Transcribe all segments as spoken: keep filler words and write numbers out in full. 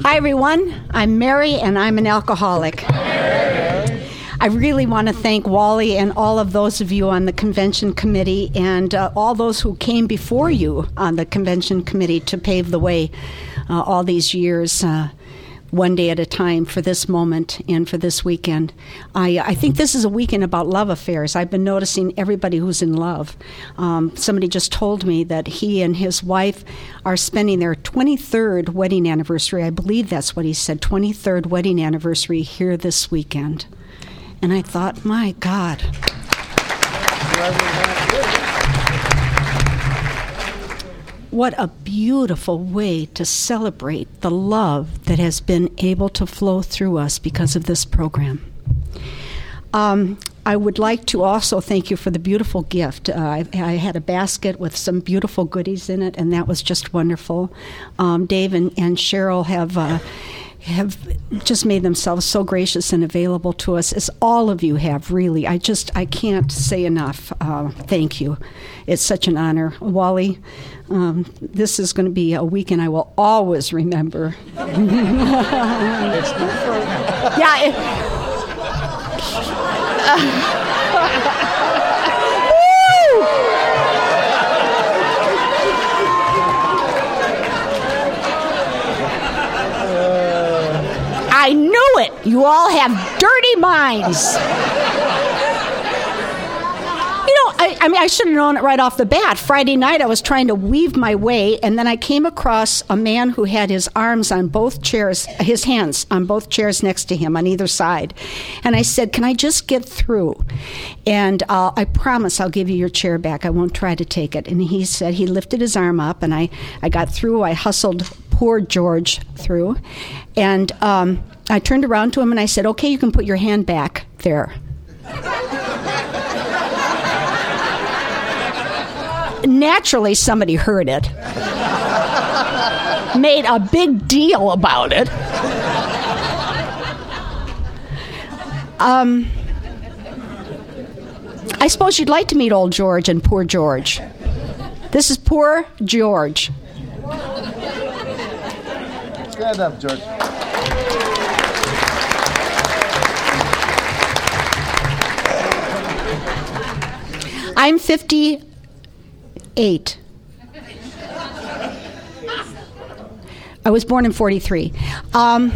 Hi, everyone. I'm Mary, and I'm an alcoholic. I really want to thank Wally and all of those of you on the convention committee and uh, all those who came before you on the convention committee to pave the way uh, all these years, uh, one day at a time, for this moment and for this weekend. I, I think this is a weekend about love affairs. I've been noticing everybody who's in love. Um, somebody just told me that he and his wife are spending their twenty-third wedding anniversary. I believe that's what he said, twenty-third wedding anniversary here this weekend. And I thought, my God. What a beautiful way to celebrate the love that has been able to flow through us because of this program. Um, I would like to also thank you for the beautiful gift. Uh, I, I had a basket with some beautiful goodies in it, and that was just wonderful. Um, Dave and, and Cheryl have... Uh, have just made themselves so gracious and available to us, as all of you have, really. I just, I can't say enough. Uh, thank you. It's such an honor. Wally, um, this is going to be a weekend I will always remember. It's yeah. It, uh, I knew it. You all have dirty minds. You know, I, I mean, I should have known it right off the bat. Friday night, I was trying to weave my way, and then I came across a man who had his arms on both chairs, his hands on both chairs next to him on either side. And I said, can I just get through? And uh, I promise I'll give you your chair back. I won't try to take it. And he said, he lifted his arm up, and I, I got through. I hustled poor George through. And um, I turned around to him and I said, okay, you can put your hand back there. Naturally, somebody heard it. Made a big deal about it. Um, I suppose you'd like to meet old George and poor George. This is poor George. Stand up, George. I'm fifty-eight. I was born in forty-three. Um,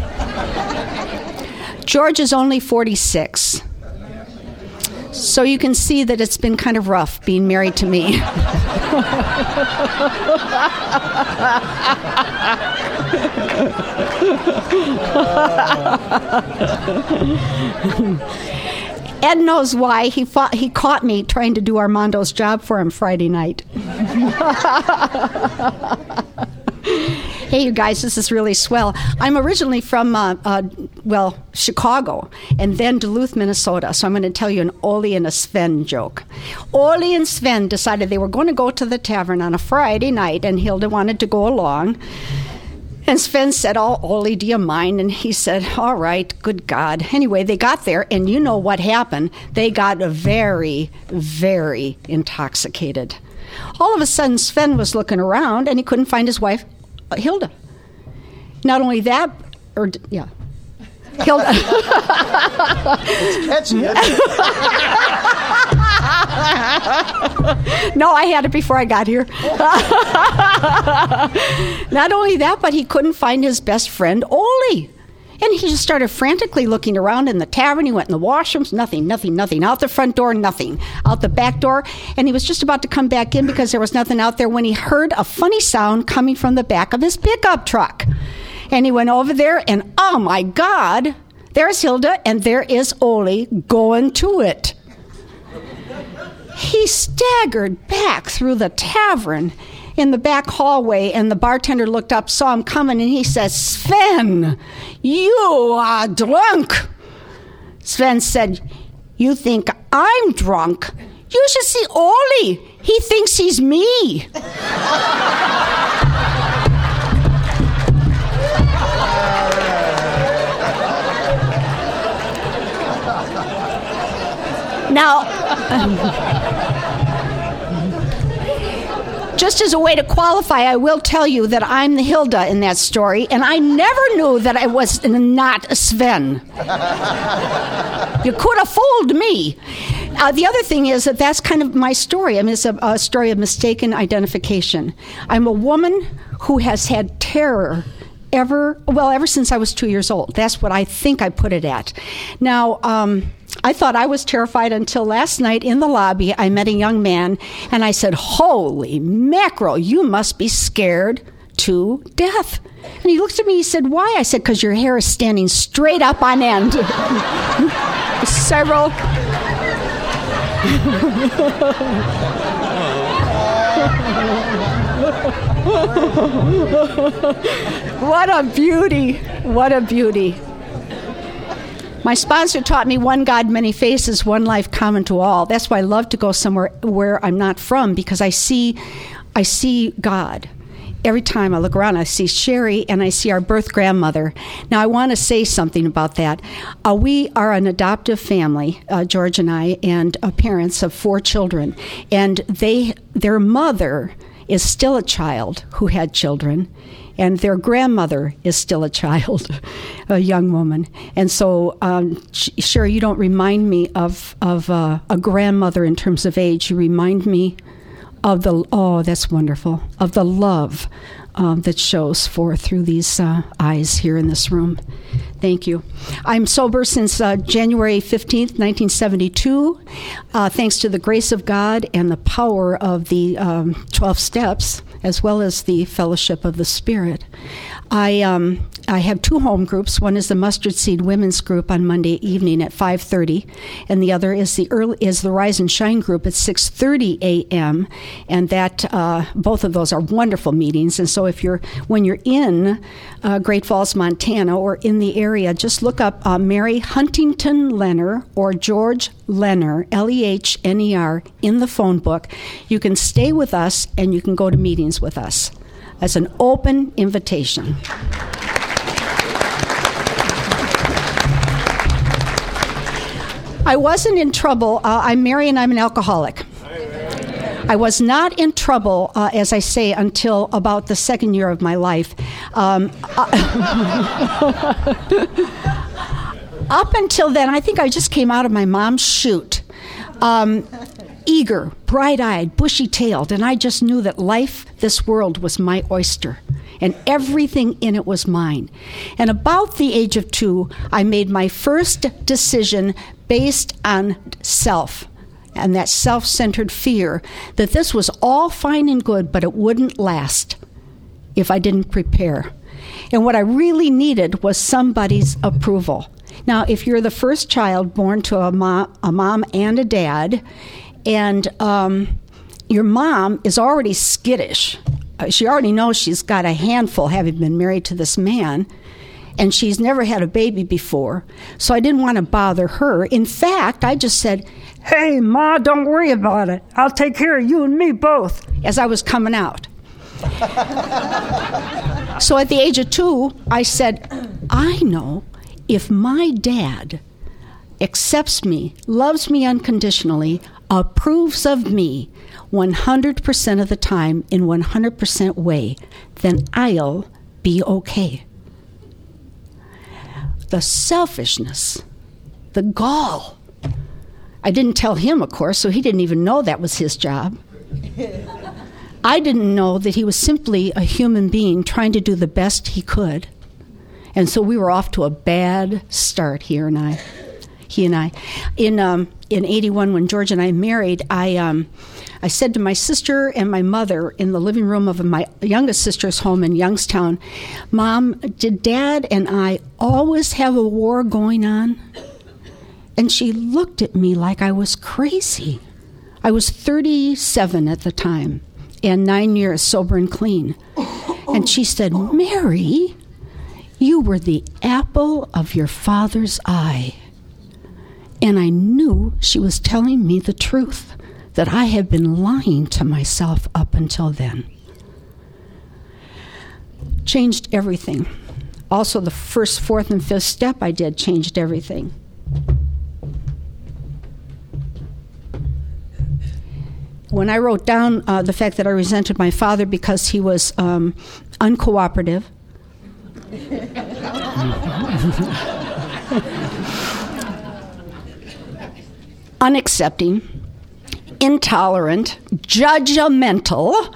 George is only forty-six. So you can see that it's been kind of rough being married to me. Ed knows why. He fought, he caught me trying to do Armando's job for him Friday night. Hey, you guys, this is really swell. I'm originally from, uh, uh, well, Chicago, and then Duluth, Minnesota. So I'm going to tell you an Ole and a Sven joke. Ole and Sven decided they were going to go to the tavern on a Friday night, and Hilda wanted to go along. And Sven said, oh, Ole, do you mind? And he said, all right, good God. Anyway, they got there, and you know what happened. They got very, very intoxicated. All of a sudden, Sven was looking around, and he couldn't find his wife, Hilda. Not only that, or, yeah. Hilda. It's catchy, isn't it? No, I had it before I got here. Not only that, but he couldn't find his best friend, Ole. And he just started frantically looking around in the tavern. He went in the washrooms, nothing, nothing, nothing. Out the front door, nothing. Out the back door. And he was just about to come back in because there was nothing out there when he heard a funny sound coming from the back of his pickup truck. And he went over there, and oh my God, there's Hilda, and there is Ole going to it. He staggered back through the tavern in the back hallway, and the bartender looked up, saw him coming, and he says, Sven, you are drunk. Sven said, you think I'm drunk? You should see Ole. He thinks he's me. Now, um, just just as a way to qualify, I will tell you that I'm the Hilda in that story, and I never knew that I was not Sven. You could have fooled me. Uh, the other thing is that that's kind of my story. I mean, it's a, a story of mistaken identification. I'm a woman who has had terror ever, well, ever since I was two years old. That's what I think I put it at. Now, um, I thought I was terrified until last night in the lobby. I met a young man, and I said, holy mackerel, you must be scared to death. And he looked at me, he said, why? I said, because your hair is standing straight up on end. Several... What a beauty. What a beauty. My sponsor taught me one God, many faces, one life common to all. That's why I love to go somewhere where I'm not from, because I see I see God. Every time I look around, I see Sherry and I see our birth grandmother. Now, I want to say something about that. Uh, we are an adoptive family, uh, George and I, and uh, parents of four children. And they, their mother is still a child who had children, and their grandmother is still a child, a young woman. And so, um, Sherry, you don't remind me of, of uh, a grandmother in terms of age. You remind me of the, oh, that's wonderful, of the love um, that shows forth through these uh, eyes here in this room. Thank you. I'm sober since uh, January fifteenth, nineteen seventy-two, uh, thanks to the grace of God and the power of the um, twelve steps, as well as the fellowship of the Spirit. I um, I have two home groups. One is the Mustard Seed Women's Group on Monday evening at five thirty, and the other is the early is the Rise and Shine Group at six thirty a.m. And that uh, both of those are wonderful meetings. And so, if you're when you're in uh, Great Falls, Montana, or in the area, just look up uh, Mary Huntington Lehner or George Lehner, L E H N E R, in the phone book. You can stay with us and you can go to meetings with us. That's an open invitation. I wasn't in trouble. Uh, I'm married and I'm an alcoholic. I was not in trouble, uh, as I say, until about the second year of my life. Um, uh, up until then, I think I just came out of my mom's chute. Um, eager, bright-eyed, bushy-tailed, and I just knew that life, this world, was my oyster, and everything in it was mine. And about the age of two, I made my first decision based on self, and that self-centered fear that this was all fine and good, but it wouldn't last if I didn't prepare. And what I really needed was somebody's approval. Now, if you're the first child born to a mom, a mom and a dad, and um, your mom is already skittish. Uh, she already knows she's got a handful having been married to this man, and she's never had a baby before. So I didn't want to bother her. In fact, I just said, "Hey, Ma, don't worry about it. I'll take care of you and me both," as I was coming out. So at the age of two, I said, I know if my dad accepts me, loves me unconditionally, approves of me one hundred percent of the time in one hundred percent way, then I'll be okay. The selfishness, the gall. I didn't tell him, of course, so he didn't even know that was his job. I didn't know that he was simply a human being trying to do the best he could. And so we were off to a bad start, he and I. He and I. In um, in eighty-one, when George and I married, I um, I said to my sister and my mother in the living room of my youngest sister's home in Youngstown, "Mom, did Dad and I always have a war going on?" And she looked at me like I was crazy. I was thirty-seven at the time and nine years sober and clean. And she said, "Mary, you were the apple of your father's eye." And I knew she was telling me the truth, that I had been lying to myself up until then. Changed everything. Also, the first, fourth, and fifth step I did changed everything. when I wrote down uh, the fact that I resented my father because he was um, uncooperative, unaccepting, intolerant, judgmental,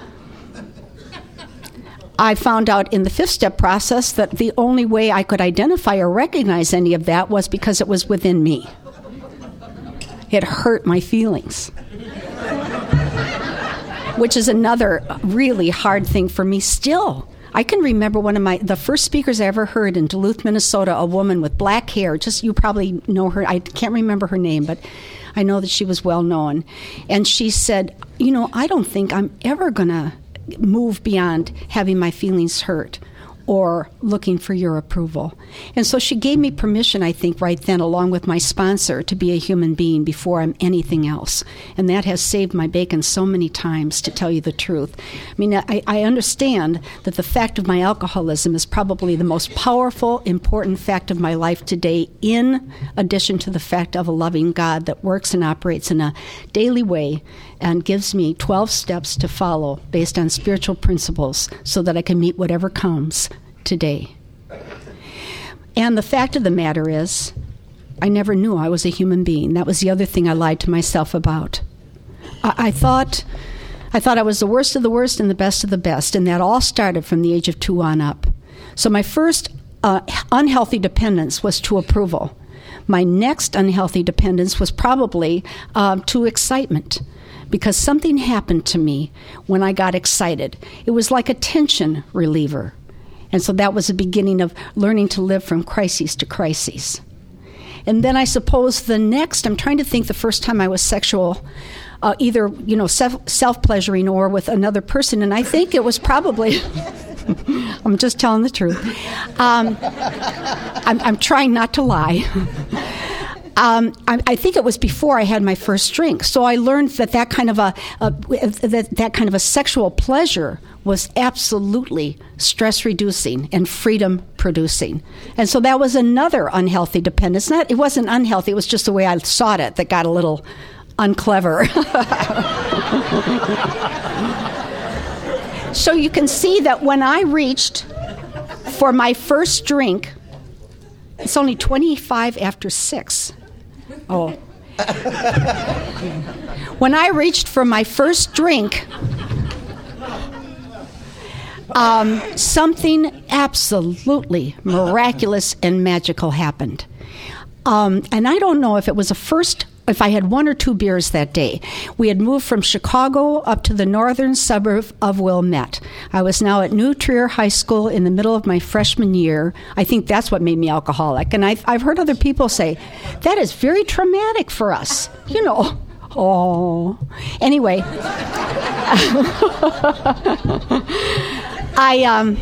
I found out in the fifth step process that the only way I could identify or recognize any of that was because it was within me. It hurt my feelings, which is another really hard thing for me still. I can remember one of my the first speakers I ever heard in Duluth, Minnesota, a woman with black hair. Just you probably know her. I can't remember her name, but I know that she was well known. And she said, you know, I don't think I'm ever going to move beyond having my feelings hurt or looking for your approval. And so she gave me permission, I think, right then, along with my sponsor, to be a human being before I'm anything else. And that has saved my bacon so many times, to tell you the truth. I mean, I, I understand that the fact of my alcoholism is probably the most powerful, important fact of my life today, in addition to the fact of a loving God that works and operates in a daily way and gives me twelve steps to follow based on spiritual principles so that I can meet whatever comes today. And the fact of the matter is, I never knew I was a human being. That was the other thing I lied to myself about. I, I thought I thought I was the worst of the worst and the best of the best, and that all started from the age of two on up. So my first uh, unhealthy dependence was to approval. My next unhealthy dependence was probably uh, to excitement, because something happened to me when I got excited. It was like a tension reliever. And so that was the beginning of learning to live from crises to crises. And then I suppose the next, I'm trying to think the first time I was sexual, uh, either, you know, self, self-pleasuring or with another person. And I think it was probably, I'm just telling the truth. Um, I'm, I'm trying not to lie. Um, I, I think it was before I had my first drink. So I learned that that kind of a, a that, that kind of a sexual pleasure was absolutely stress-reducing and freedom-producing. And so that was another unhealthy dependence. Not, it wasn't unhealthy, it was just the way I sought it that got a little unclever. So you can see that when I reached for my first drink, it's only twenty-five after six. Oh. When I reached for my first drink, um, something absolutely miraculous and magical happened. Um, and I don't know if it was a first, if I had one or two beers that day. We had moved from Chicago up to the northern suburb of Wilmette. I was now at New Trier High School in the middle of my freshman year. I think that's what made me alcoholic. And I've, I've heard other people say, that is very traumatic for us. You know, oh. Anyway. I, um,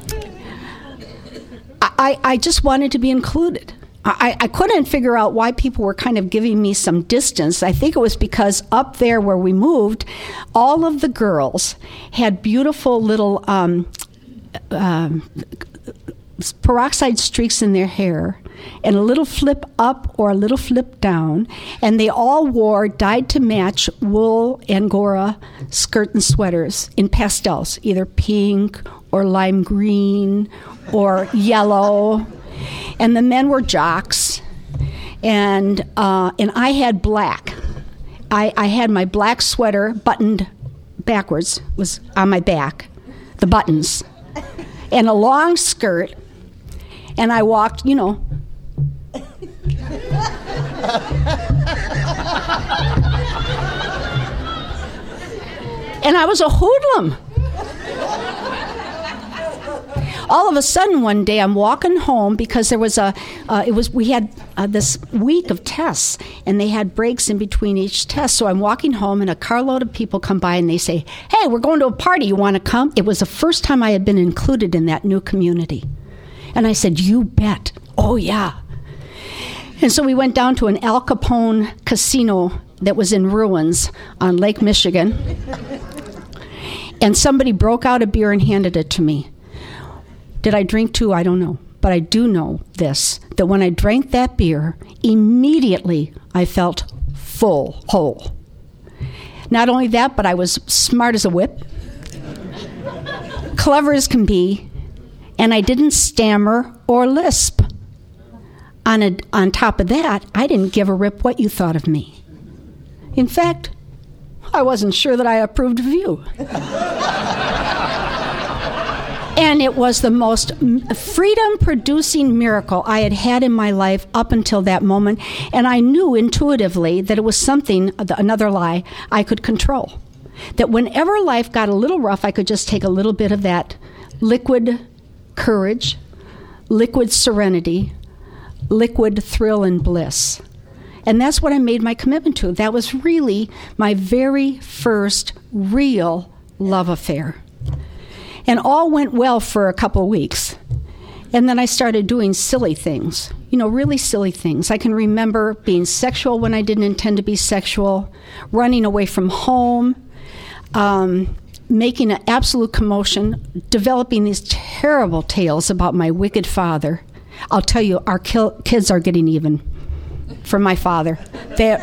I, I just wanted to be included. I, I couldn't figure out why people were kind of giving me some distance. I think it was because up there where we moved, all of the girls had beautiful little um, um, peroxide streaks in their hair and a little flip up or a little flip down, and they all wore dyed-to-match wool Angora skirt and sweaters in pastels, either pink or lime green or yellow. And the men were jocks, and uh, and I had black. I, I had my black sweater buttoned backwards, was on my back, the buttons, and a long skirt, and I walked, you know. And I was a hoodlum. All of a sudden, one day, I'm walking home because there was a, uh, it was we had uh, this week of tests, and they had breaks in between each test. So I'm walking home, and a carload of people come by, and they say, "Hey, we're going to a party. You want to come?" It was the first time I had been included in that new community, and I said, "You bet. Oh yeah." And so we went down to an Al Capone casino that was in ruins on Lake Michigan, and somebody broke out a beer and handed it to me. Did I drink too? I don't know. But I do know this, that when I drank that beer, immediately I felt full, whole. Not only that, but I was smart as a whip, clever as can be, and I didn't stammer or lisp. On, a, on top of that, I didn't give a rip what you thought of me. In fact, I wasn't sure that I approved of you. And it was the most freedom-producing miracle I had had in my life up until that moment. And I knew intuitively that it was something, another lie, I could control. That whenever life got a little rough, I could just take a little bit of that liquid courage, liquid serenity, liquid thrill and bliss. And that's what I made my commitment to. That was really my very first real love affair. And all went well for a couple of weeks. And then I started doing silly things, you know, really silly things. I can remember being sexual when I didn't intend to be sexual, running away from home, um, making an absolute commotion, developing these terrible tales about my wicked father. I'll tell you, our kil- kids are getting even from my father. They're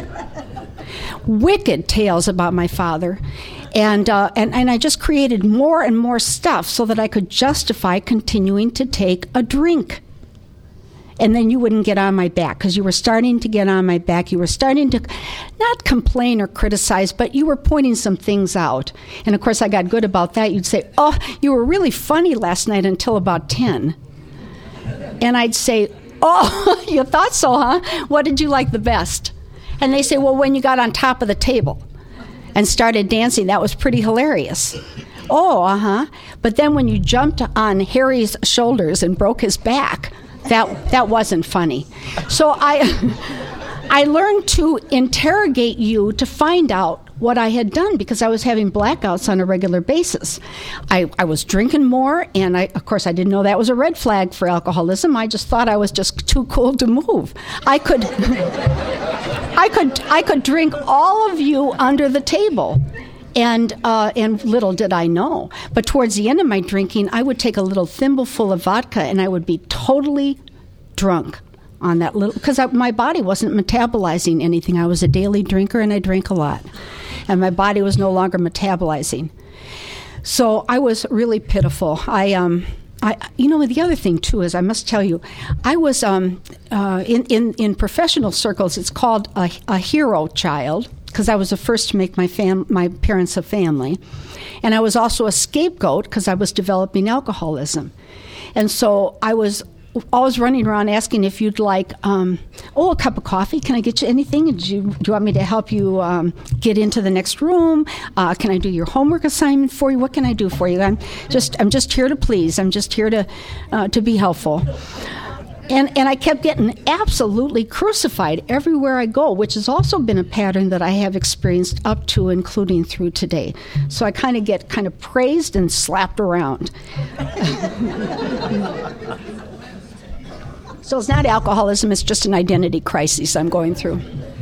wicked tales about my father. And, uh, and and I just created more and more stuff so that I could justify continuing to take a drink. And then you wouldn't get on my back because you were starting to get on my back. You were starting to not complain or criticize, but you were pointing some things out. And, of course, I got good about that. You'd say, oh, you were really funny last night until about ten. And I'd say, oh, you thought so, huh? What did you like the best? And they say, well, when you got on top of the table and started dancing, that was pretty hilarious. Oh, uh-huh. But then when you jumped on Harry's shoulders and broke his back, that that wasn't funny. So I I learned to interrogate you to find out what I had done because I was having blackouts on a regular basis. I, I was drinking more, and I, of course I didn't know that was a red flag for alcoholism. I just thought I was just too cool to move. I could I could I could drink all of you under the table. And uh, and little did I know. But towards the end of my drinking, I would take a little thimbleful of vodka, and I would be totally drunk on that little, because my body wasn't metabolizing anything. I was a daily drinker, and I drank a lot. And my body was no longer metabolizing. So I was really pitiful. I, um, I, you know, the other thing, too, is I must tell you, I was, um, uh, in, in, in professional circles, it's called a, a hero child, because I was the first to make my fam- my parents a family. And I was also a scapegoat because I was developing alcoholism. And so I was always running around asking if you'd like, um, oh, a cup of coffee. Can I get you anything? Do you, do you want me to help you um, get into the next room? Uh, can I do your homework assignment for you? What can I do for you? I'm just I'm just here to please. I'm just here to uh, to be helpful. And and I kept getting absolutely crucified everywhere I go, which has also been a pattern that I have experienced up to, including through today. So I kind of get kind of praised and slapped around. So it's not alcoholism, it's just an identity crisis I'm going through.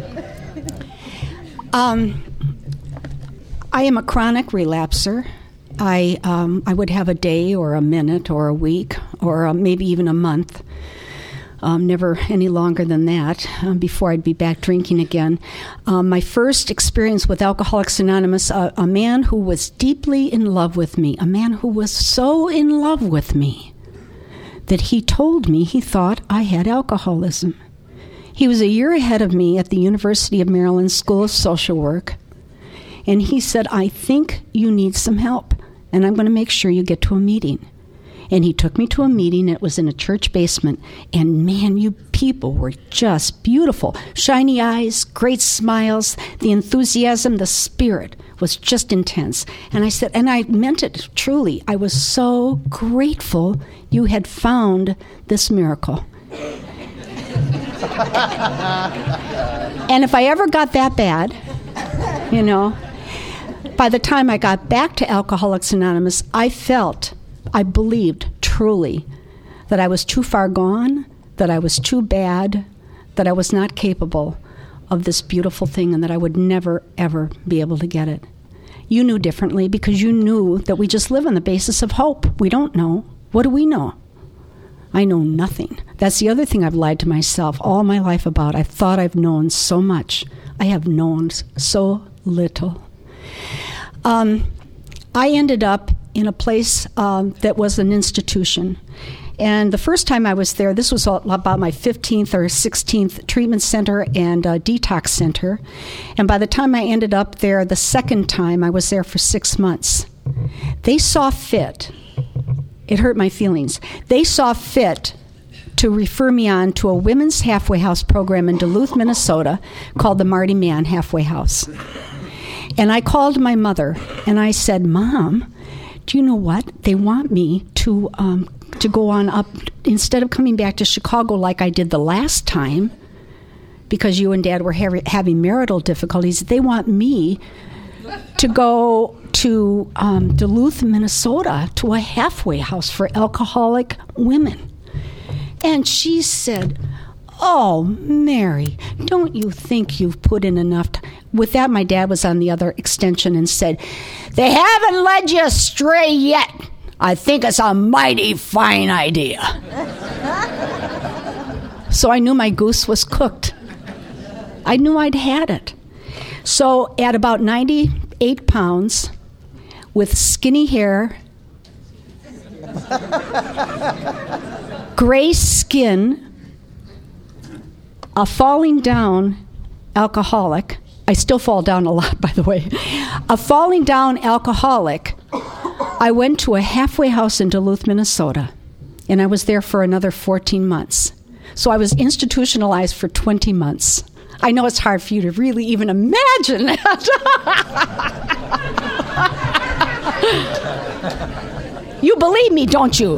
Um, I am a chronic relapser. I um, I would have a day or a minute or a week or uh, maybe even a month. Um, never any longer than that, um, before I'd be back drinking again. Um, my first experience with Alcoholics Anonymous, uh, a man who was deeply in love with me, a man who was so in love with me that he told me he thought I had alcoholism. He was a year ahead of me at the University of Maryland School of Social Work, and he said, I think you need some help, and I'm going to make sure you get to a meeting. And he took me to a meeting. It was in a church basement. And man, you people were just beautiful. Shiny eyes, great smiles, the enthusiasm, the spirit was just intense. And I said, and I meant it truly. I was so grateful you had found this miracle. And if I ever got that bad, you know, by the time I got back to Alcoholics Anonymous, I felt I believed truly that I was too far gone, that I was too bad, that I was not capable of this beautiful thing, and that I would never, ever be able to get it. You knew differently because you knew that we just live on the basis of hope. We don't know. What do we know? I know nothing. That's the other thing I've lied to myself all my life about. I thought I've known so much. I have known so little. um, I ended up in a place um, that was an institution. And the first time I was there, this was about my fifteenth or sixteenth treatment center and uh, detox center. And by the time I ended up there the second time, I was there for six months. They saw fit. It hurt my feelings. They saw fit to refer me on to a women's halfway house program in Duluth, Minnesota, called the Marty Mann Halfway House. And I called my mother, and I said, Mom, do you know what? They want me to um, to go on up, instead of coming back to Chicago like I did the last time, because you and Dad were ha- having marital difficulties, they want me to go to um, Duluth, Minnesota, to a halfway house for alcoholic women. And she said, oh, Mary, don't you think you've put in enough time? With that, my dad was on the other extension and said, they haven't led you astray yet. I think it's a mighty fine idea. So I knew my goose was cooked. I knew I'd had it. So at about ninety-eight pounds, with skinny hair, gray skin, a falling down alcoholic, I still fall down a lot, by the way, a falling down alcoholic, I went to a halfway house in Duluth, Minnesota, and I was there for another fourteen months. So I was institutionalized for twenty months. I know it's hard for you to really even imagine that. You believe me, don't you?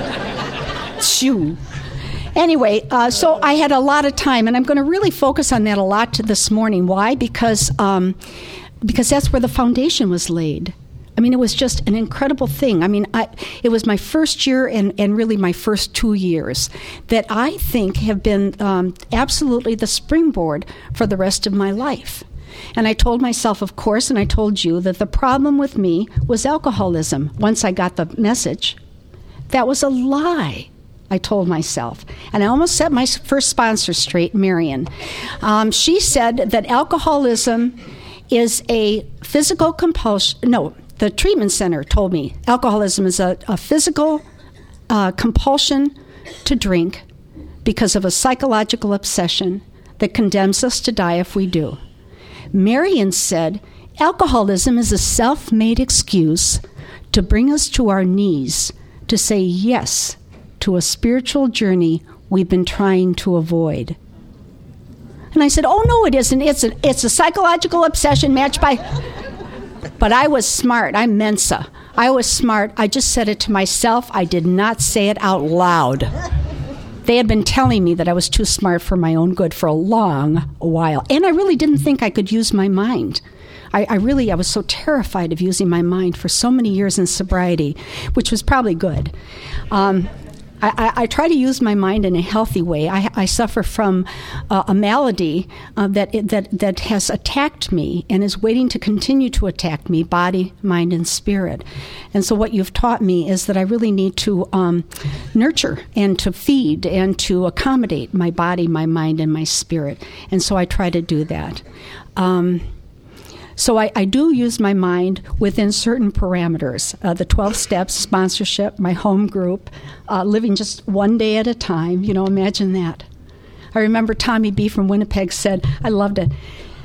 Shoo. Anyway, uh, so I had a lot of time, and I'm going to really focus on that a lot this morning. Why? Because um, because that's where the foundation was laid. I mean, it was just an incredible thing. I mean, I, it was my first year and, and really my first two years that I think have been um, absolutely the springboard for the rest of my life. And I told myself, of course, and I told you, that the problem with me was alcoholism. Once I got the message, that was a lie, I told myself. And I almost set my first sponsor straight, Marion. Um, she said that alcoholism is a physical compulsion. No, the treatment center told me alcoholism is a, a physical uh, compulsion to drink because of a psychological obsession that condemns us to die if we do. Marion said alcoholism is a self-made excuse to bring us to our knees to say yes to a spiritual journey we've been trying to avoid. And I said, oh, no, it isn't. It's a, it's a psychological obsession matched by... But I was smart. I'm Mensa. I was smart. I just said it to myself. I did not say it out loud. They had been telling me that I was too smart for my own good for a long while. And I really didn't think I could use my mind. I, I really, I was so terrified of using my mind for so many years in sobriety, which was probably good. Um, I, I, I try to use my mind in a healthy way. I, I suffer from uh, a malady uh, that, that, that has attacked me and is waiting to continue to attack me, body, mind, and spirit. And so what you've taught me is that I really need to um, nurture and to feed and to accommodate my body, my mind, and my spirit. And so I try to do that. Um, So I, I do use my mind within certain parameters. Uh, the twelve steps, sponsorship, my home group, uh, living just one day at a time. You know, imagine that. I remember Tommy B. from Winnipeg said, I loved it.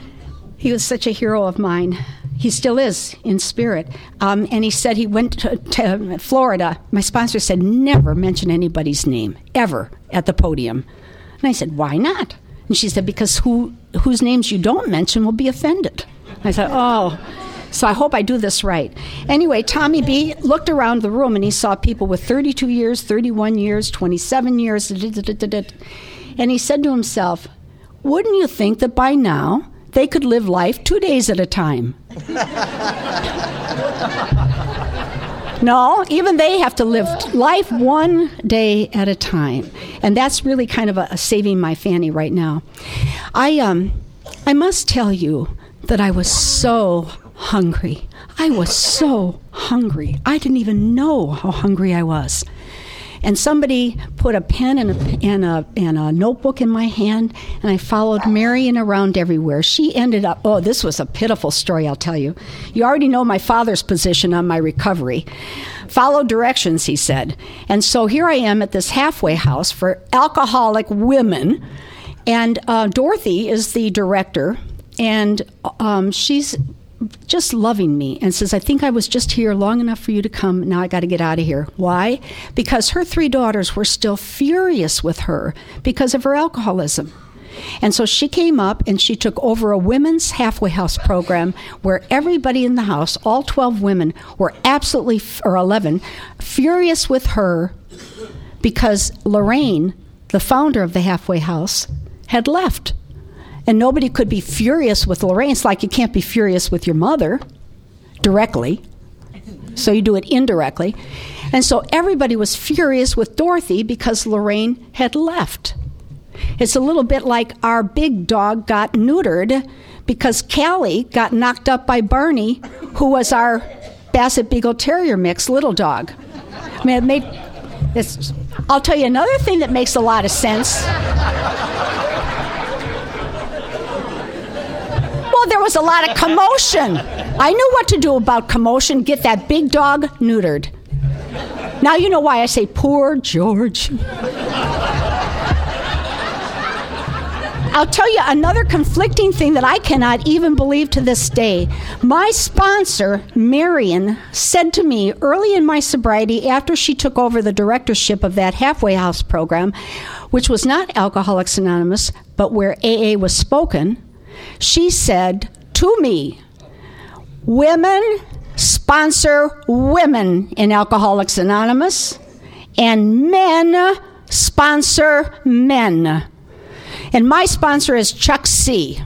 He was such a hero of mine. He still is in spirit. Um, and he said he went to, to Florida. My sponsor said, never mention anybody's name, ever, at the podium. And I said, why not? And she said, because who whose names you don't mention will be offended. I thought, oh, so I hope I do this right. Anyway, Tommy B. looked around the room and he saw people with thirty-two years, thirty-one years, twenty-seven years, and he said to himself, wouldn't you think that by now they could live life two days at a time? No, even they have to live life one day at a time. And that's really kind of a, a saving my fanny right now. I um, I must tell you that I was so hungry. I was so hungry. I didn't even know how hungry I was. and somebody put a pen and a, and a and a notebook in my hand, and I followed Marion around everywhere. She ended up, oh, this was a pitiful story, I'll tell you. You already know my father's position on my recovery. Follow directions, he said. And so here I am at this halfway house for alcoholic women, and uh, Dorothy is the director, and um, she's just loving me and says, I think I was just here long enough for you to come. Now I got to get out of here. Why? Because her three daughters were still furious with her because of her alcoholism. And so she came up and she took over a women's halfway house program where everybody in the house, all twelve women, were absolutely, or eleven, furious with her because Lorraine, the founder of the halfway house, had left. And nobody could be furious with Lorraine. It's like you can't be furious with your mother directly. So you do it indirectly. And so everybody was furious with Dorothy because Lorraine had left. It's a little bit like our big dog got neutered because Callie got knocked up by Barney, who was our Basset Beagle Terrier mix little dog. I mean, it made... It's, I'll tell you another thing that makes a lot of sense. Well, there was a lot of commotion. I knew what to do about commotion. Get that big dog neutered. Now you know why I say poor George. I'll tell you another conflicting thing that I cannot even believe to this day. My sponsor, Marion, said to me early in my sobriety after she took over the directorship of that halfway house program, which was not Alcoholics Anonymous, but where A A was spoken, she said to me, women sponsor women in Alcoholics Anonymous, and men sponsor men. And my sponsor is Chuck C.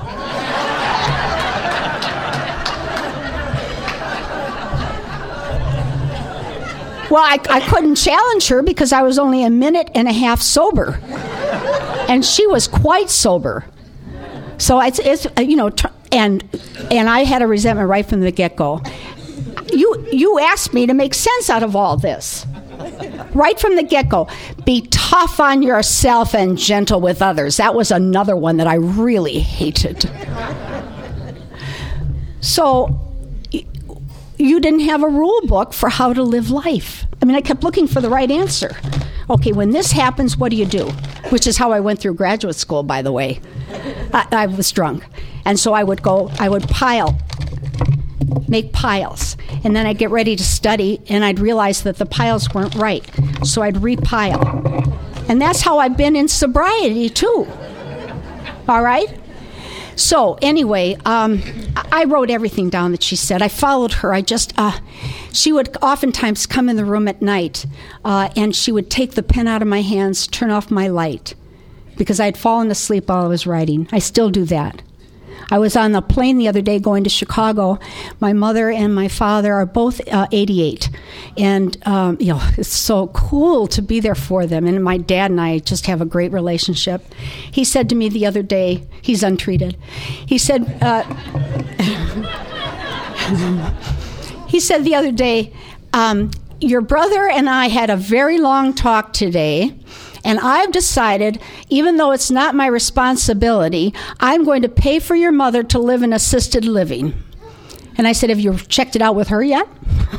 Well, I, I couldn't challenge her because I was only a minute and a half sober. And she was quite sober. So it's, it's you know, tr- and and I had a resentment right from the get-go. You you asked me to make sense out of all this. Right from the get-go. Be tough on yourself and gentle with others. That was another one that I really hated. So you didn't have a rule book for how to live life. I mean, I kept looking for the right answer. Okay, when this happens, what do you do? Which is how I went through graduate school, by the way. I, I was drunk. And so I would go, I would pile, make piles. And then I'd get ready to study, and I'd realize that the piles weren't right. So I'd repile. And that's how I've been in sobriety, too. All right? So anyway, um, I wrote everything down that she said. I followed her. I just, uh, she would oftentimes come in the room at night, uh, and she would take the pen out of my hands, turn off my light, because I had fallen asleep while I was writing. I still do that. I was on the plane the other day going to Chicago. My mother and my father are both uh, eighty-eight. And, um, you know, it's so cool to be there for them. And my dad and I just have a great relationship. He said to me the other day, he's untreated. He said, uh, he said the other day, um, your brother and I had a very long talk today. And I've decided, even though it's not my responsibility, I'm going to pay for your mother to live in assisted living. And I said, have you checked it out with her yet?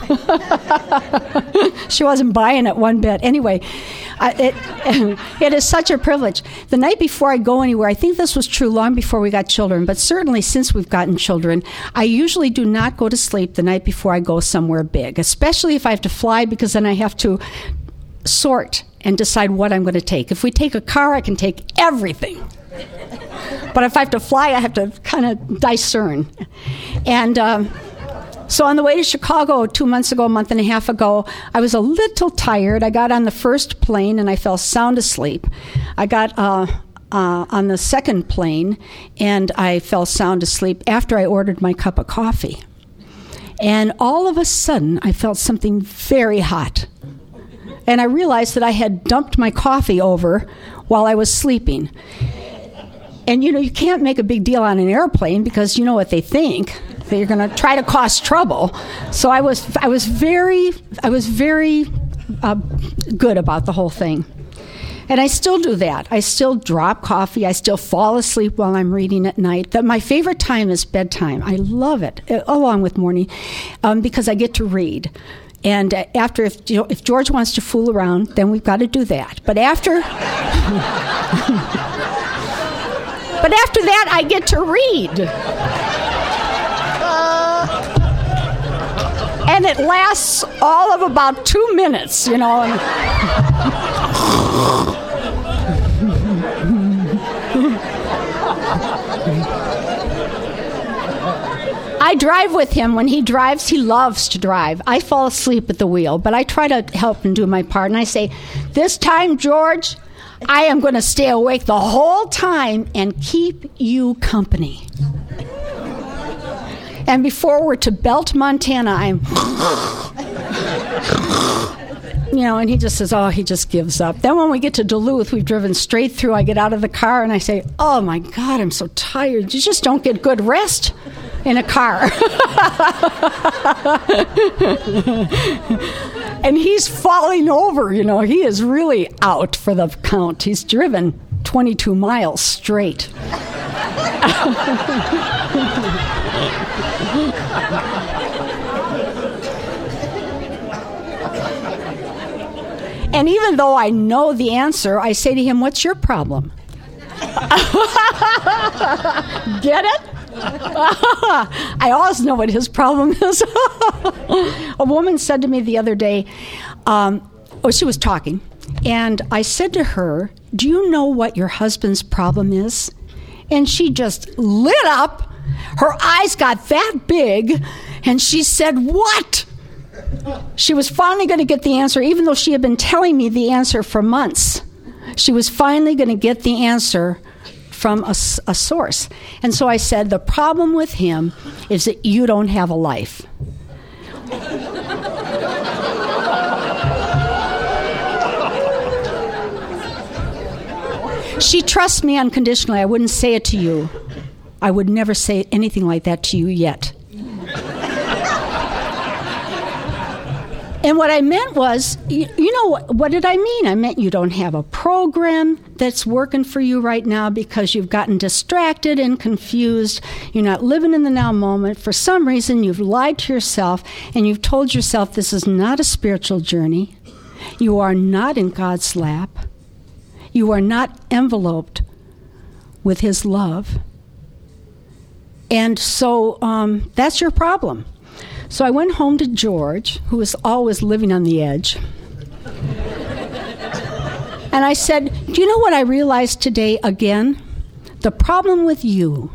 She wasn't buying it one bit. Anyway, I, it, it is such a privilege. The night before I go anywhere, I think this was true long before we got children, but certainly since we've gotten children, I usually do not go to sleep the night before I go somewhere big, especially if I have to fly, because then I have to sort and decide what I'm going to take. If we take a car, I can take everything. But if I have to fly, I have to kind of discern. And um, so on the way to Chicago two months ago, a month and a half ago, I was a little tired. I got on the first plane and I fell sound asleep. I got uh, uh, on the second plane and I fell sound asleep after I ordered my cup of coffee. And all of a sudden, I felt something very hot. And I realized that I had dumped my coffee over while I was sleeping. And, you know, you can't make a big deal on an airplane because you know what they think, that you're going to try to cause trouble. So I was I was very, I was very uh, good about the whole thing. And I still do that. I still drop coffee. I still fall asleep while I'm reading at night. That my favorite time is bedtime. I love it, along with morning, um, because I get to read. And after, if, you know, if George wants to fool around, then we've got to do that. But after, but after that, I get to read. And it lasts all of about two minutes, you know. And I drive with him. When he drives, he loves to drive. I fall asleep at the wheel, but I try to help and do my part. And I say, this time, George, I am going to stay awake the whole time and keep you company. And before we're to Belt, Montana, I'm, you know, and he just says, oh, he just gives up. Then when we get to Duluth, we've driven straight through. I get out of the car and I say, oh, my God, I'm so tired. You just don't get good rest in a car. And he's falling over, you know. He is really out for the count. He's driven twenty-two miles straight. And even though I know the answer, I say to him, what's your problem? Get it? I always know what his problem is. A woman said to me the other day, um, oh, she was talking, and I said to her, do you know what your husband's problem is? And she just lit up. Her eyes got that big, and she said, what? She was finally going to get the answer, even though she had been telling me the answer for months. She was finally going to get the answer from a, a source. And so I said, the problem with him is that you don't have a life. She trusts me unconditionally. I wouldn't say it to you. I would never say anything like that to you yet. And what I meant was, you, you know, what, what did I mean? I meant you don't have a program that's working for you right now because you've gotten distracted and confused. You're not living in the now moment. For some reason, you've lied to yourself and you've told yourself this is not a spiritual journey. You are not in God's lap. You are not enveloped with His love. And so um, that's your problem. So I went home to George, who was always living on the edge. And I said, do you know what I realized today again? The problem with you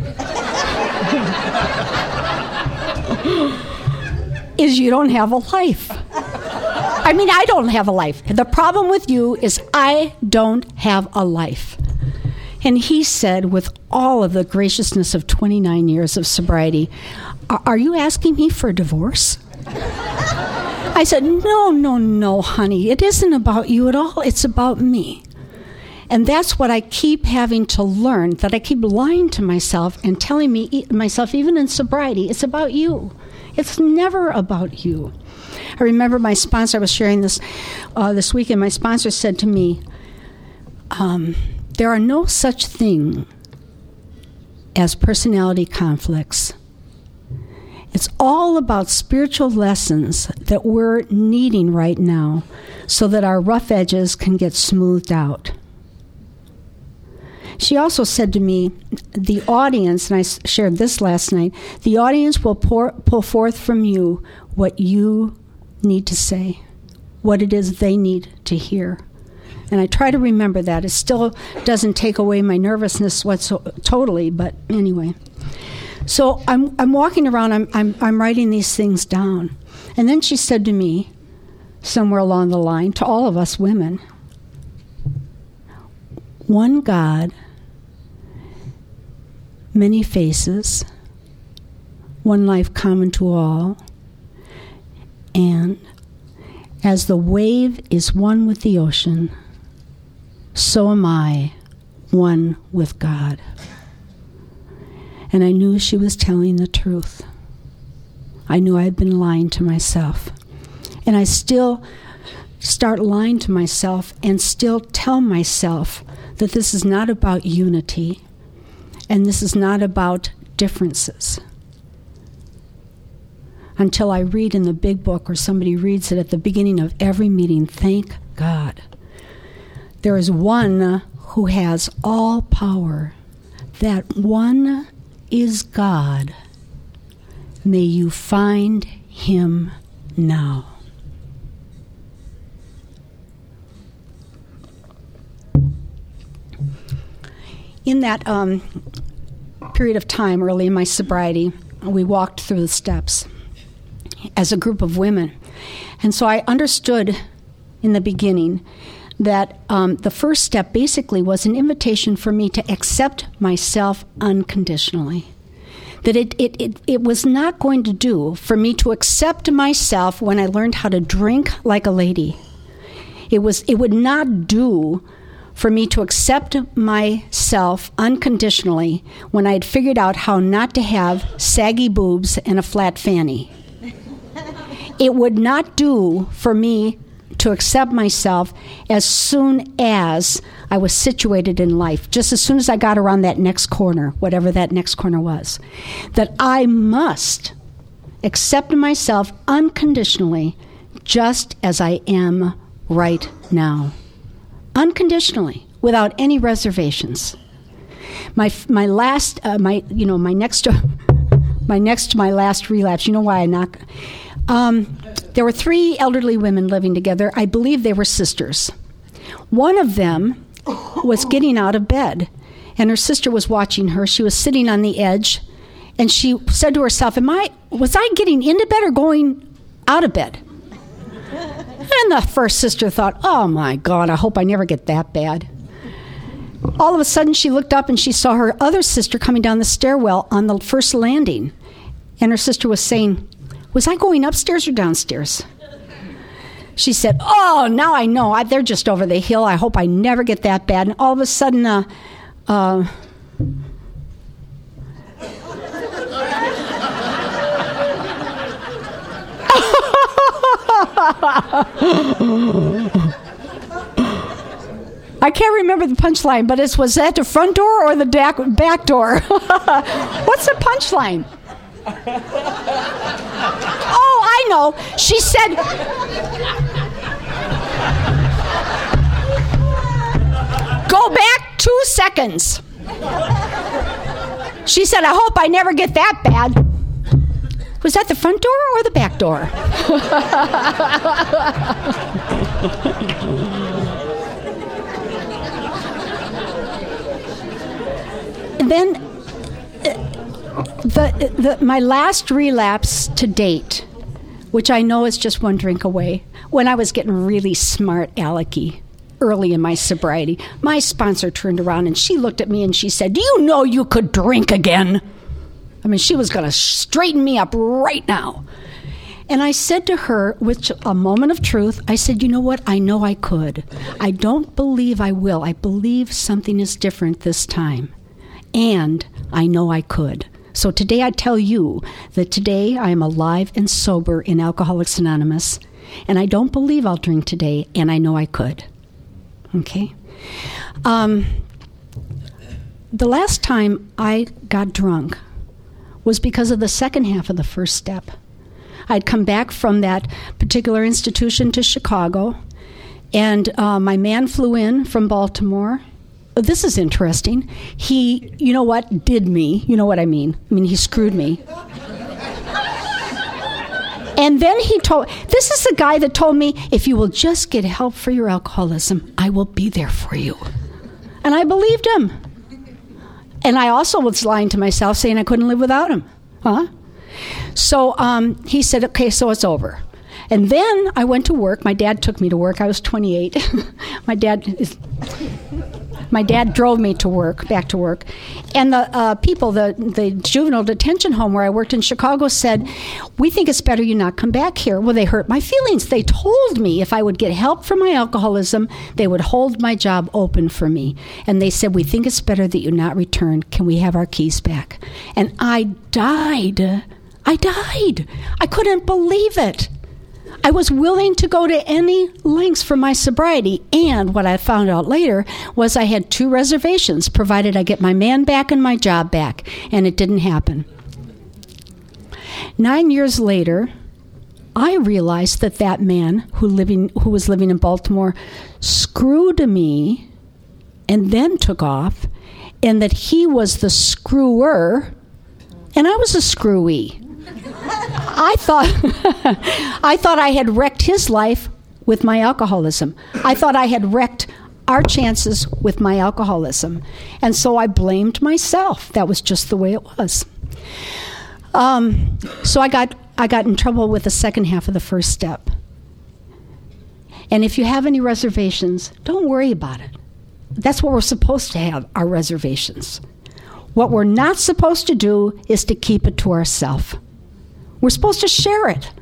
is you don't have a life. I mean, I don't have a life. The problem with you is I don't have a life. And he said, with all of the graciousness of twenty-nine years of sobriety, are you asking me for a divorce? I said, no, no, no, honey. It isn't about you at all. It's about me. And that's what I keep having to learn, that I keep lying to myself and telling me myself, even in sobriety, it's about you. It's never about you. I remember my sponsor, I was sharing this uh, this weekend, my sponsor said to me, um, there are no such thing as personality conflicts. It's all about spiritual lessons that we're needing right now so that our rough edges can get smoothed out. She also said to me, the audience, and I shared this last night, the audience will pour, pull forth from you what you need to say, what it is they need to hear. And I try to remember that. It still doesn't take away my nervousness whatsoever, totally, but anyway. So I'm I'm walking around, I'm, I'm I'm writing these things down. And then she said to me, somewhere along the line, to all of us women, one God, many faces, one life common to all, and as the wave is one with the ocean, so am I one with God. And I knew she was telling the truth. I knew I had been lying to myself. And I still start lying to myself and still tell myself that this is not about unity and this is not about differences. Until I read in the big book or somebody reads it at the beginning of every meeting, thank God. There is one who has all power. That one is God. May you find him now. In that um, period of time early in my sobriety, we walked through the steps as a group of women. And so I understood in the beginning that um, the first step basically was an invitation for me to accept myself unconditionally. That it, it, it, it was not going to do for me to accept myself when I learned how to drink like a lady. It was it would not do for me to accept myself unconditionally when I had figured out how not to have saggy boobs and a flat fanny. It would not do for me to accept myself as soon as I was situated in life, just as soon as I got around that next corner, whatever that next corner was, that I must accept myself unconditionally just as I am right now. Unconditionally, without any reservations. My my last, uh, my you know, my next, my next to my last relapse. You know why I knock? Um, there were three elderly women living together. I believe they were sisters. One of them was getting out of bed, and her sister was watching her. She was sitting on the edge, and she said to herself, "Am I? Was I getting into bed or going out of bed?" And the first sister thought, "Oh my God, I hope I never get that bad." All of a sudden, she looked up and she saw her other sister coming down the stairwell on the first landing, and her sister was saying, "Was I going upstairs or downstairs?" She said, "Oh, now I know. I, they're just over the hill. I hope I never get that bad." And all of a sudden, uh, uh, I can't remember the punchline, but it was that the front door or the back, back door? What's the punchline? Oh, I know. She said, "Go back two seconds." She said, "I hope I never get that bad." Was that the front door or the back door? And then the, the my last relapse to date, which I know is just one drink away, when I was getting really smart alecky early in my sobriety, my sponsor turned around and she looked at me and she said, "Do you know you could drink again?" I mean, she was going to straighten me up right now. And I said to her, with a moment of truth, I said, "You know what? I know I could. I don't believe I will. I believe something is different this time. And I know I could." So today I tell you that today I am alive and sober in Alcoholics Anonymous. And I don't believe I'll drink today, and I know I could. Okay? Um, the last time I got drunk was because of the second half of the first step. I'd come back from that particular institution to Chicago, and uh, my man flew in from Baltimore. This is interesting. He, you know what, did me. You know what I mean. I mean, he screwed me. And then he told, this is the guy that told me, "If you will just get help for your alcoholism, I will be there for you." And I believed him. And I also was lying to myself, saying I couldn't live without him. Huh? So um, he said, "Okay, so it's over." And then I went to work. My dad took me to work. I was twenty-eight. My dad is... My dad drove me to work, back to work. And the uh, people, the, the juvenile detention home where I worked in Chicago said, "We think it's better you not come back here." Well, they hurt my feelings. They told me if I would get help for my alcoholism, they would hold my job open for me. And they said, "We think it's better that you not return. Can we have our keys back?" And I died. I died. I couldn't believe it. I was willing to go to any lengths for my sobriety, and what I found out later was I had two reservations, provided I get my man back and my job back, and it didn't happen. Nine years later, I realized that that man who living who was living in Baltimore screwed me and then took off, and that he was the screwer, and I was a screwy. I thought I thought I had wrecked his life with my alcoholism. I thought I had wrecked our chances with my alcoholism. And so I blamed myself. That was just the way it was. Um, so I got I got in trouble with the second half of the first step. And if you have any reservations, don't worry about it. That's what we're supposed to have, our reservations. What we're not supposed to do is to keep it to ourselves. We're supposed to share it.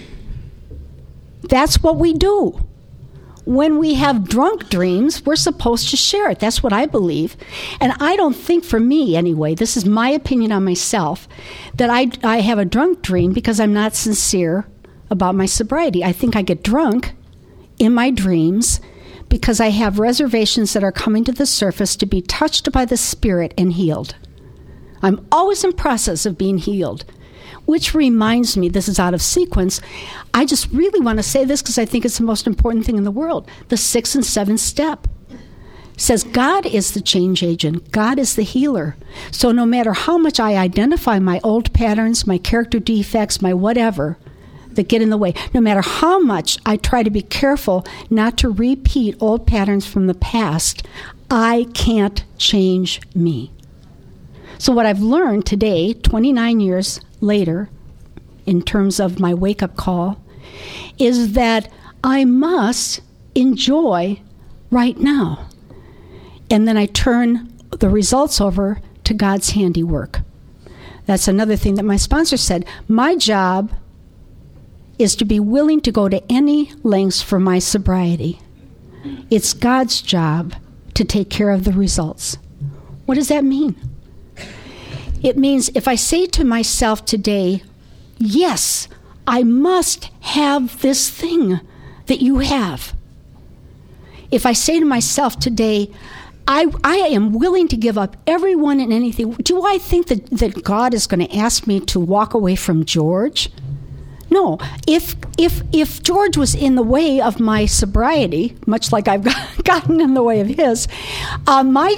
That's what we do. When we have drunk dreams, we're supposed to share it. That's what I believe. And I don't think, for me anyway, this is my opinion on myself, that I, I have a drunk dream because I'm not sincere about my sobriety. I think I get drunk in my dreams because I have reservations that are coming to the surface to be touched by the Spirit and healed. I'm always in process of being healed. Which reminds me, this is out of sequence, I just really want to say this because I think it's the most important thing in the world. The sixth and seventh step says God is the change agent. God is the healer. So no matter how much I identify my old patterns, my character defects, my whatever that get in the way, no matter how much I try to be careful not to repeat old patterns from the past, I can't change me. So what I've learned today, twenty-nine years later, in terms of my wake-up call, is that I must enjoy right now. And then I turn the results over to God's handiwork. That's another thing that my sponsor said. My job is to be willing to go to any lengths for my sobriety. It's God's job to take care of the results. What does that mean? It means if I say to myself today, yes, I must have this thing that you have. If I say to myself today, I, I am willing to give up everyone and anything, do I think that, that God is going to ask me to walk away from George? No. If if if George was in the way of my sobriety, much like I've gotten in the way of his, uh, my...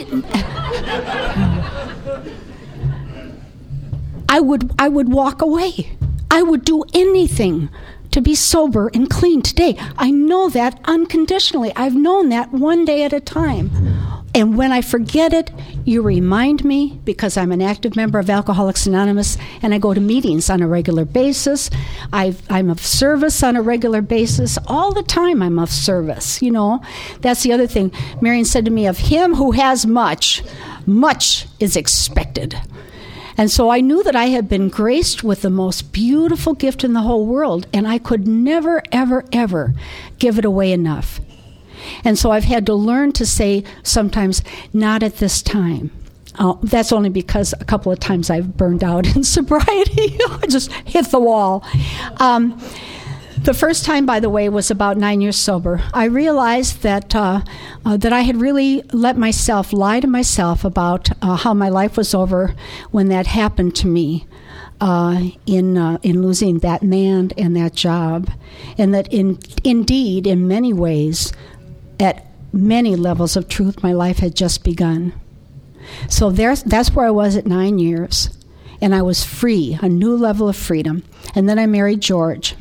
I would I would walk away. I would do anything to be sober and clean today. I know that unconditionally. I've known that one day at a time. And when I forget it, you remind me, because I'm an active member of Alcoholics Anonymous, and I go to meetings on a regular basis. I've, I'm of service on a regular basis. All the time I'm of service, you know. That's the other thing. Marion said to me, of him who has much, much is expected. And so I knew that I had been graced with the most beautiful gift in the whole world, and I could never, ever, ever give it away enough. And so I've had to learn to say sometimes, not at this time. Uh, that's only because a couple of times I've burned out in sobriety. I just hit the wall. Um, the first time, by the way, was about nine years sober. I realized that uh, uh, that I had really let myself lie to myself about uh, how my life was over when that happened to me. Uh, in uh, in losing that man and that job, and that in indeed, in many ways, at many levels of truth, my life had just begun. So there's, that's where I was at nine years, and I was free, a new level of freedom. And then I married George.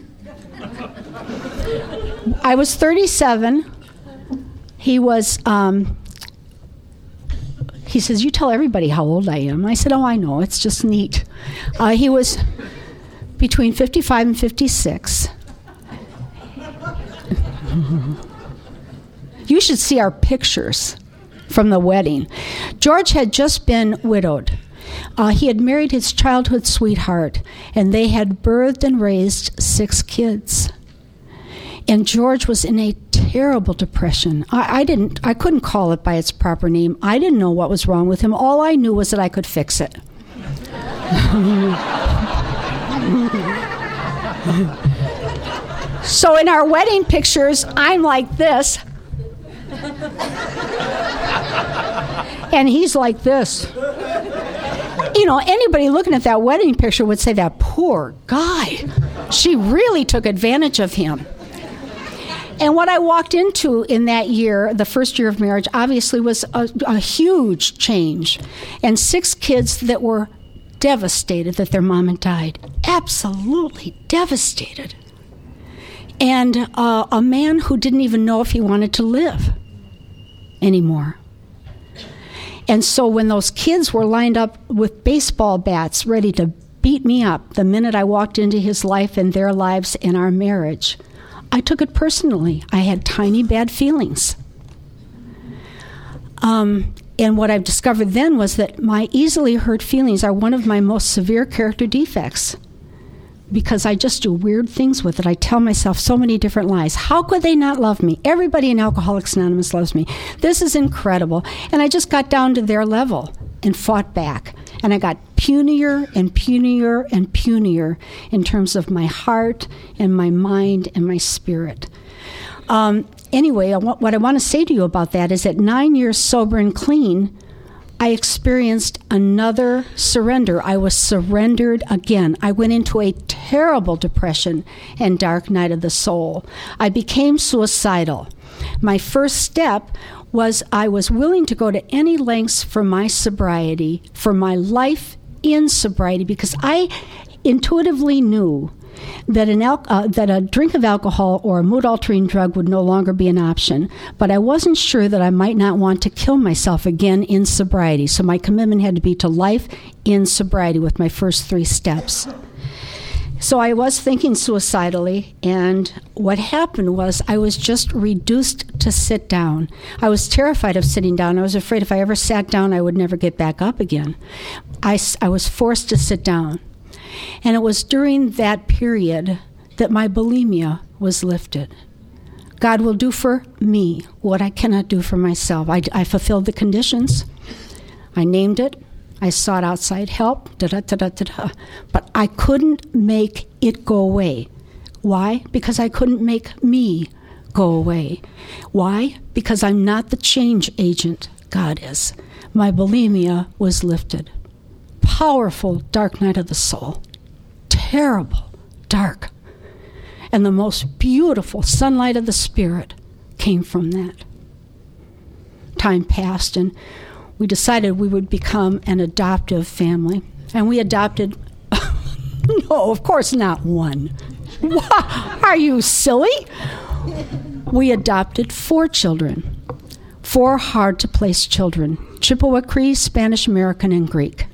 I was thirty-seven. He was, um, he says, you tell everybody how old I am. I said, oh, I know, it's just neat. Uh, he was between fifty-five and fifty-six. You should see our pictures from the wedding. George had just been widowed. Uh, he had married his childhood sweetheart, and they had birthed and raised six kids. And George was in a terrible depression. I, I didn't, I couldn't call it by its proper name. I didn't know what was wrong with him. All I knew was that I could fix it. So in our wedding pictures, I'm like this. And he's like this. You know, anybody looking at that wedding picture would say, that poor guy. She really took advantage of him. And what I walked into in that year, the first year of marriage, obviously was a, a huge change. And six kids that were devastated that their mom had died. Absolutely devastated. And uh, a man who didn't even know if he wanted to live anymore. And so when those kids were lined up with baseball bats ready to beat me up the minute I walked into his life and their lives and our marriage, I took it personally. I had tiny bad feelings. Um, and what I've discovered then was that my easily hurt feelings are one of my most severe character defects, because I just do weird things with it. I tell myself so many different lies. How could they not love me? Everybody in Alcoholics Anonymous loves me. This is incredible. And I just got down to their level and fought back. And I got punier and punier and punier in terms of my heart and my mind and my spirit. Um, anyway, I want, what I want to say to you about that is at nine years sober and clean, I experienced another surrender. I was surrendered again. I went into a terrible depression and dark night of the soul. I became suicidal. My first step was I was willing to go to any lengths for my sobriety, for my life in sobriety, because I intuitively knew that an al- uh, that a drink of alcohol or a mood-altering drug would no longer be an option, but I wasn't sure that I might not want to kill myself again in sobriety. So my commitment had to be to life in sobriety with my first three steps. So I was thinking suicidally, and what happened was I was just reduced to sit down. I was terrified of sitting down. I was afraid if I ever sat down, I would never get back up again. I, I was forced to sit down. And it was during that period that my bulimia was lifted. God will do for me what I cannot do for myself. I, I fulfilled the conditions. I named it. I sought outside help, da da da da da. But I couldn't make it go away. Why? Because I couldn't make me go away. Why? Because I'm not the change agent God is. My bulimia was lifted. Powerful dark night of the soul. Terrible, dark. And the most beautiful sunlight of the spirit came from that. Time passed, and we decided we would become an adoptive family. And we adopted, no, of course not one. Are you silly? We adopted four children, four hard-to-place children, Chippewa Cree, Spanish American, and Greek.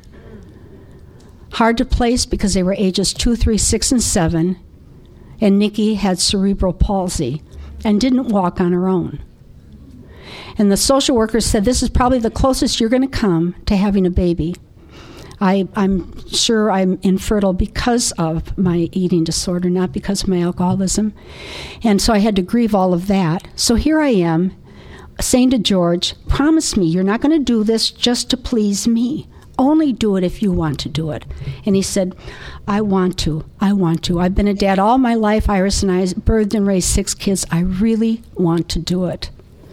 Hard to place because they were ages two, three, six, and seven, and Nikki had cerebral palsy and didn't walk on her own. And the social workers said, this is probably the closest you're going to come to having a baby. I, I'm sure I'm infertile because of my eating disorder, not because of my alcoholism. And so I had to grieve all of that. So here I am saying to George, promise me you're not going to do this just to please me. Only do it if you want to do it. And he said, I want to. I want to. I've been a dad all my life. Iris and I birthed and raised six kids. I really want to do it.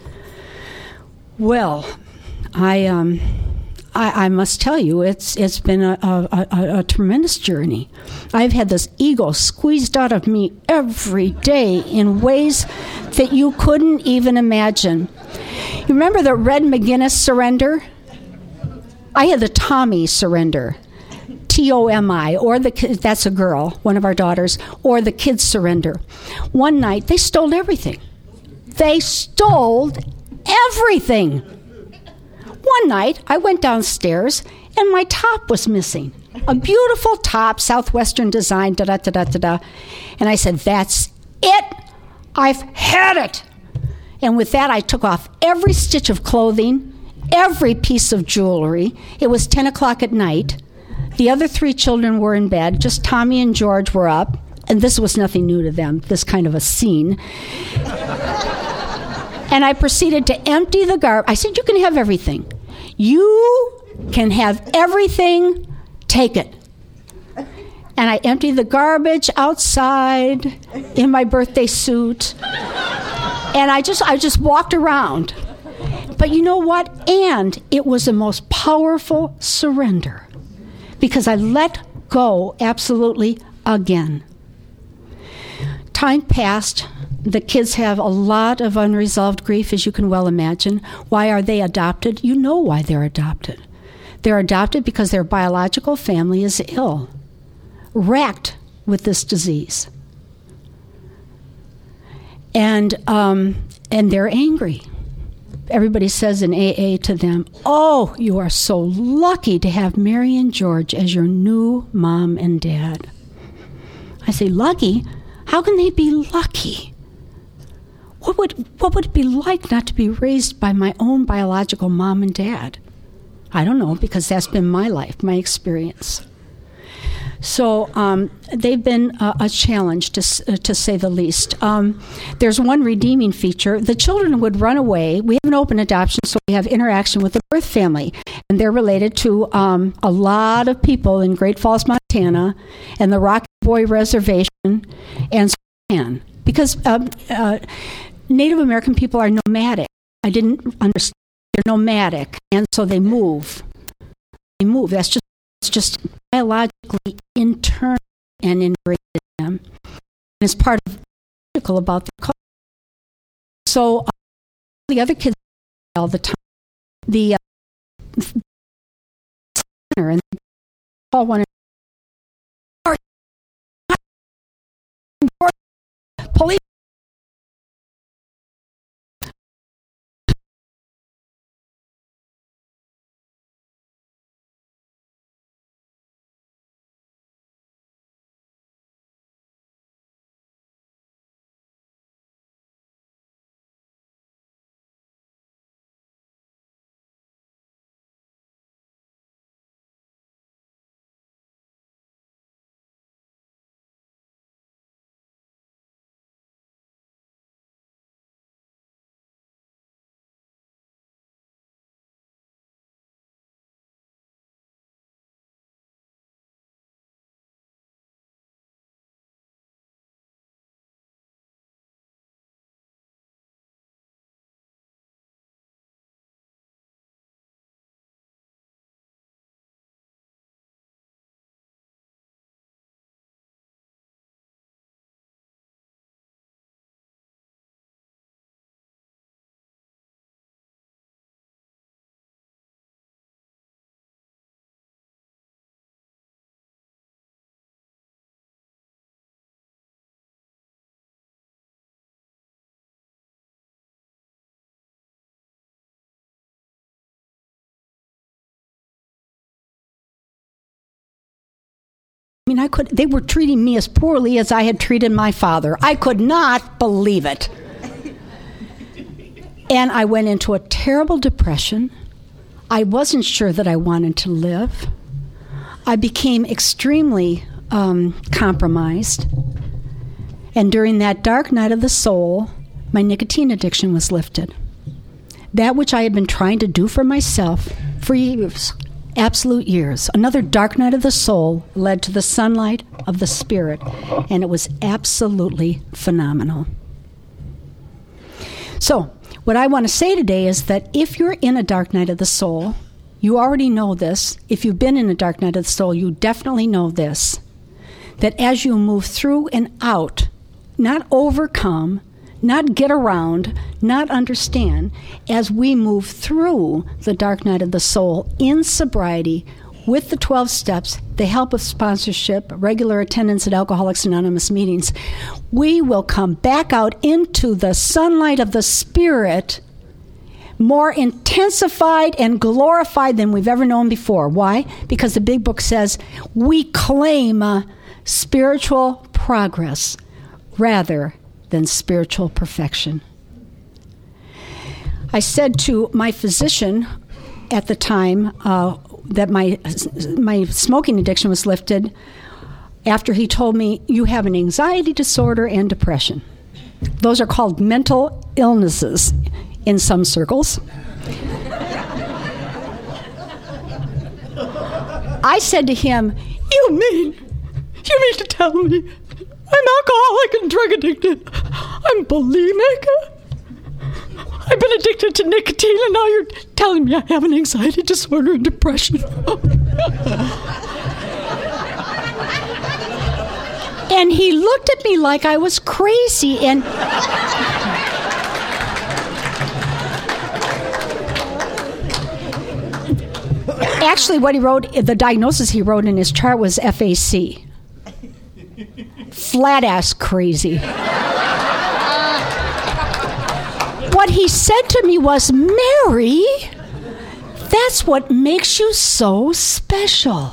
Well, I um, I, I must tell you, it's it's been a, a, a, a tremendous journey. I've had this ego squeezed out of me every day in ways that you couldn't even imagine. You remember the Red McGinnis surrender? I had the Tommy surrender, T O M I, or the that's a girl, one of our daughters, or the kids surrender. One night, they stole everything. They stole everything. One night, I went downstairs, and my top was missing. A beautiful top, Southwestern design, da-da-da-da-da-da. And I said, that's it. I've had it. And with that, I took off every stitch of clothing, every piece of jewelry. It was ten o'clock at night. The other three children were in bed. Just Tommy and George were up. And this was nothing new to them, this kind of a scene. And I proceeded to empty the garbage. I said, you can have everything. You can have everything. Take it. and I emptied the garbage outside in my birthday suit. And I just I just walked around. But you know what? And it was the most powerful surrender because I let go absolutely again. Time passed. The kids have a lot of unresolved grief, as you can well imagine. Why are they adopted? You know why they're adopted. They're adopted because their biological family is ill, racked with this disease. And um, and they're angry. Everybody says in A A to them, "Oh, you are so lucky to have Mary and George as your new mom and dad." I say, lucky? How can they be lucky? What would what would it be like not to be raised by my own biological mom and dad? I don't know, because that's been my life, my experience. So um, they've been uh, a challenge, to uh, to say the least. Um, there's one redeeming feature. The children would run away. We have an open adoption, so we have interaction with the birth family. And they're related to um, a lot of people in Great Falls, Montana, and the Rocky Boy Reservation, and Spokane. Because uh, uh, Native American people are nomadic. I didn't understand. They're nomadic, and so they move. They move. That's just it's just biologically internal and ingrained in them. And it's part of the about their culture. So uh, the other kids all the time, the uh, center, and they call one another, police. I mean, I could. They were treating me as poorly as I had treated my father. I could not believe it. And I went into a terrible depression. I wasn't sure that I wanted to live. I became extremely um, compromised. And during that dark night of the soul, my nicotine addiction was lifted. That which I had been trying to do for myself for years, absolute years. Another dark night of the soul led to the sunlight of the spirit, and it was absolutely phenomenal. So, what I want to say today is that if you're in a dark night of the soul, you already know this. If you've been in a dark night of the soul, you definitely know this, that as you move through and out, not overcome, not get around, not understand, as we move through the dark night of the soul in sobriety with the twelve steps, the help of sponsorship, regular attendance at Alcoholics Anonymous meetings, we will come back out into the sunlight of the Spirit more intensified and glorified than we've ever known before. Why? Because the Big Book says we claim uh, spiritual progress rather than spiritual perfection. I said to my physician at the time uh, that my my smoking addiction was lifted, after he told me, you have an anxiety disorder and depression. Those are called mental illnesses in some circles. I said to him, you mean You mean to tell me I'm alcoholic and drug addicted? I'm bulimic? I've been addicted to nicotine, and now you're telling me I have an anxiety disorder and depression. And he looked at me like I was crazy, and actually what he wrote, the diagnosis he wrote in his chart was F A C. Flat-ass crazy. What he said to me was, Mary, that's what makes you so special.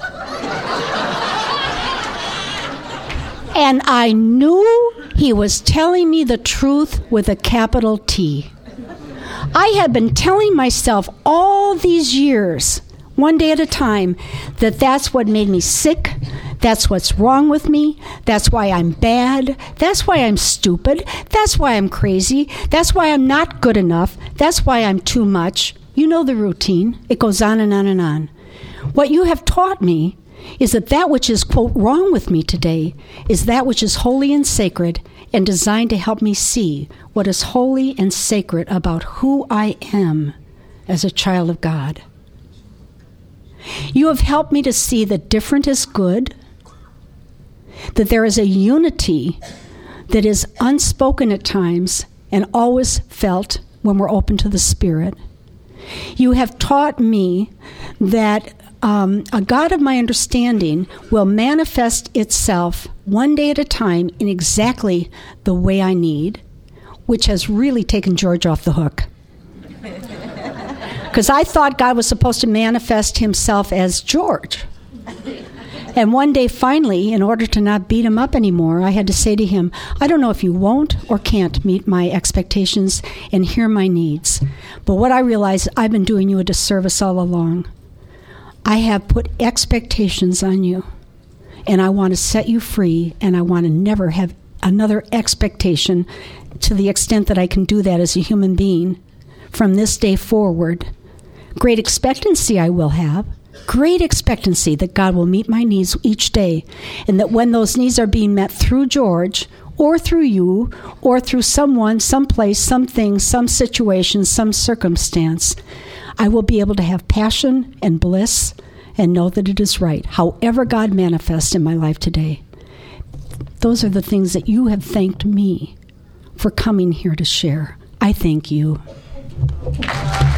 And I knew he was telling me the truth with a capital T. I had been telling myself all these years, one day at a time, that that's what made me sick. That's what's wrong with me. That's why I'm bad. That's why I'm stupid. That's why I'm crazy. That's why I'm not good enough. That's why I'm too much. You know the routine. It goes on and on and on. What you have taught me is that that which is, quote, wrong with me today is that which is holy and sacred and designed to help me see what is holy and sacred about who I am as a child of God. You have helped me to see that different is good, that there is a unity that is unspoken at times and always felt when we're open to the Spirit. You have taught me that um, a God of my understanding will manifest itself one day at a time in exactly the way I need, which has really taken George off the hook. Because I thought God was supposed to manifest himself as George. And one day, finally, in order to not beat him up anymore, I had to say to him, I don't know if you won't or can't meet my expectations and hear my needs. But what I realized, I've been doing you a disservice all along. I have put expectations on you, and I want to set you free, and I want to never have another expectation to the extent that I can do that as a human being from this day forward. Great expectancy I will have. Great expectancy that God will meet my needs each day, and that when those needs are being met through George or through you or through someone, someplace, something, some situation, some circumstance, I will be able to have passion and bliss and know that it is right, however God manifests in my life today. Those are the things that you have thanked me for coming here to share. I thank you.